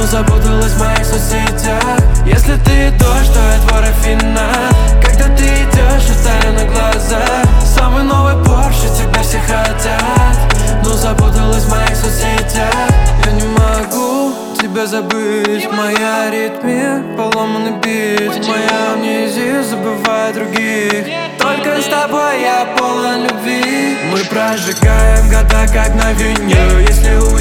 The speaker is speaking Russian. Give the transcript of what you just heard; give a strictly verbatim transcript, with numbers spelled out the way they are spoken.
запуталась в моих соцсетях. Если ты дождь, то я твой рафинад. Когда ты идешь, я таю на глазах. Самый новый Порше, тебя все хотят. Но запуталась в моих соцсетях. Я не могу тебя забыть. Моя аритмия, поломанный бит. Моя амнезия забывает других. Только с тобой я полон любви. Мы прожигаем года как на вине. Если